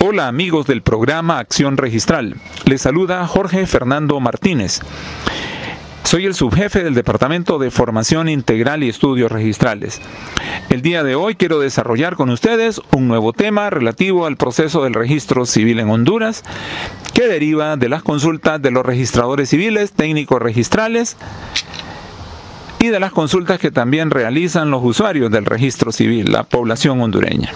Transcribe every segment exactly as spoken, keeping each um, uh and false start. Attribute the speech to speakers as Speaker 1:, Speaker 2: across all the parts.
Speaker 1: Hola amigos del programa Acción Registral, les saluda Jorge Fernando Martínez. Soy el subjefe del Departamento de Formación Integral y Estudios Registrales. El día de hoy quiero desarrollar con ustedes un nuevo tema relativo al proceso del registro civil en Honduras, que deriva de las consultas de los registradores civiles, técnicos registrales y de las consultas que también realizan los usuarios del registro civil, la población hondureña.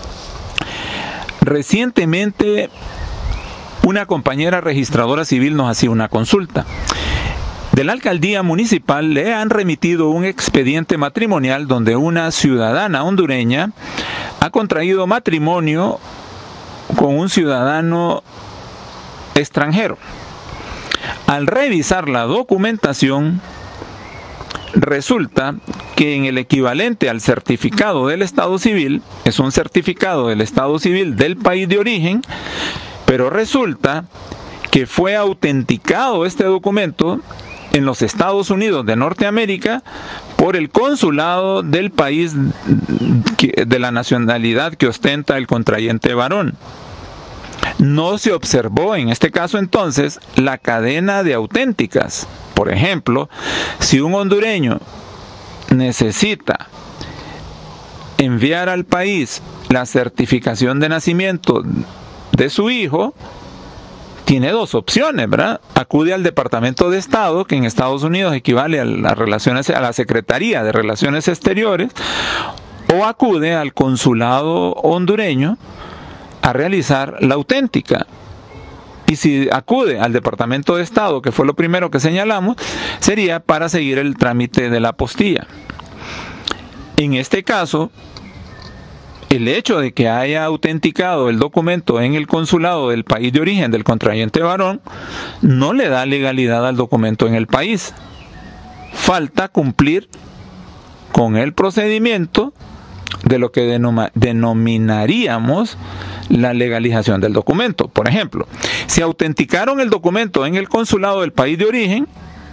Speaker 1: Recientemente, una compañera registradora civil nos hacía una consulta. De la alcaldía municipal le han remitido un expediente matrimonial donde una ciudadana hondureña ha contraído matrimonio con un ciudadano extranjero. Al revisar la documentación, resulta que en el equivalente al certificado del Estado Civil, es un certificado del Estado Civil del país de origen, pero resulta que fue autenticado este documento en los Estados Unidos de Norteamérica por el consulado del país de la nacionalidad que ostenta el contrayente varón. No se observó en este caso entonces la cadena de auténticas. Por ejemplo, si un hondureño necesita enviar al país la certificación de nacimiento de su hijo, tiene dos opciones, ¿verdad? Acude al Departamento de Estado, que en Estados Unidos equivale a las relaciones, a la Secretaría de Relaciones Exteriores, o acude al consulado hondureño a realizar la auténtica. Y si acude al Departamento de Estado, que fue lo primero que señalamos, sería para seguir el trámite de la apostilla. En este caso, el hecho de que haya autenticado el documento en el consulado del país de origen del contrayente varón no le da legalidad al documento en el país. Falta cumplir con el procedimiento de lo que denominaríamos la legalización del documento. Por ejemplo, si autenticaron el documento en el consulado del país de origen,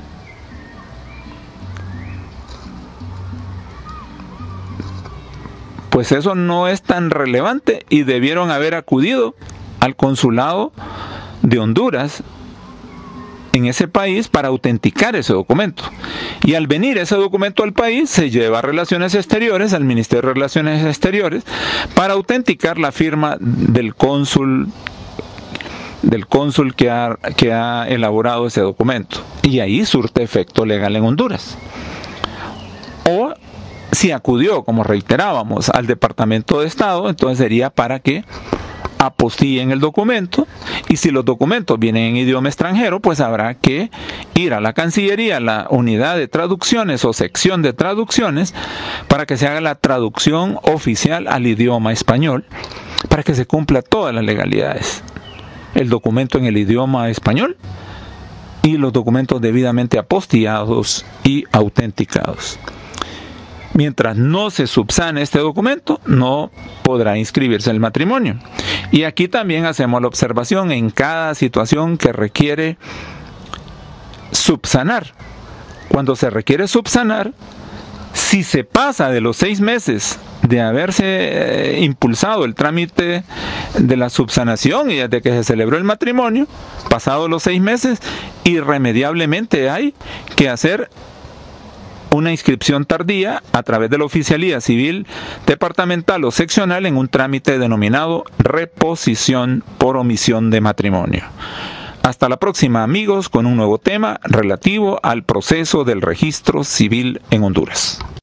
Speaker 1: pues eso no es tan relevante y debieron haber acudido al consulado de Honduras en ese país para autenticar ese documento. Y al venir ese documento al país, se lleva a Relaciones Exteriores, al Ministerio de Relaciones Exteriores, para autenticar la firma del cónsul, del cónsul que ha, que ha elaborado ese documento. Y ahí surte efecto legal en Honduras. O si acudió, como reiterábamos, al Departamento de Estado, entonces sería para que apostillen el documento, y si los documentos vienen en idioma extranjero, pues habrá que ir a la Cancillería, la unidad de traducciones o sección de traducciones, para que se haga la traducción oficial al idioma español, para que se cumpla todas las legalidades. El documento en el idioma español y los documentos debidamente apostillados y autenticados. Mientras no se subsane este documento, no podrá inscribirse el matrimonio. Y aquí también hacemos la observación en cada situación que requiere subsanar. Cuando se requiere subsanar, si se pasa de los seis meses de haberse eh, impulsado el trámite de la subsanación y desde que se celebró el matrimonio, pasados los seis meses, irremediablemente hay que hacer una inscripción tardía a través de la Oficialía Civil Departamental o Seccional en un trámite denominado reposición por omisión de matrimonio. Hasta la próxima, amigos, con un nuevo tema relativo al proceso del registro civil en Honduras.